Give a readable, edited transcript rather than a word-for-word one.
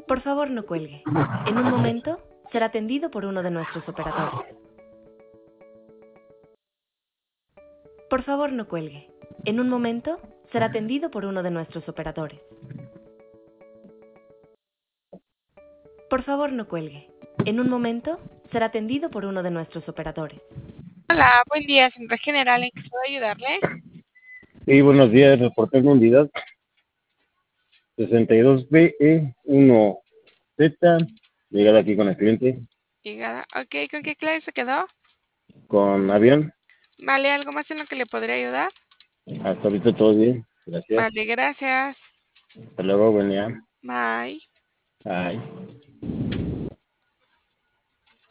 Por favor, no cuelgue. En un momento será atendido por uno de nuestros operadores. Por favor, no cuelgue. En un momento será atendido por uno de nuestros operadores. Por favor, no cuelgue. En un momento será atendido por uno de nuestros operadores. Hola, buen día, Central General, ¿en qué puedo ayudarle? Sí, buenos días, reporte de unidad 62BE1Z, llegada aquí con el cliente, Llegada. Ok, ¿con qué clase se quedó? con avión. Vale, ¿algo más en lo que le podría ayudar? Hasta ahorita todo bien, gracias. Vale, gracias. Hasta luego, buen día. Bye. Bye.